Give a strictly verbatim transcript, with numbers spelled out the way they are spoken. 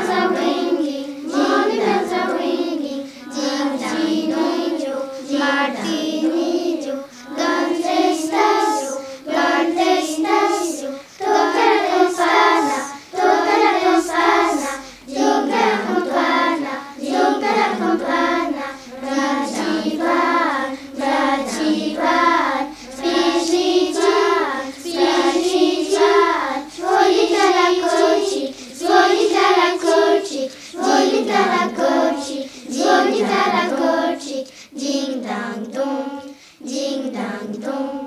bells are ringing, morning bells are ringing. Martininho, Martininho, ¿dónde estás? ¿Dónde estás? Toca la campana, toca la campana, toca la campana, toca la campana. Bradziwan, Bradziwan, Spiżdżiwan, Spiżdżiwan. Dzwoni karakolcik, dzwoni karakolcik, dzwoni karakolcik, dzwoni karakolcik. Ding dang dong, ding dang dong.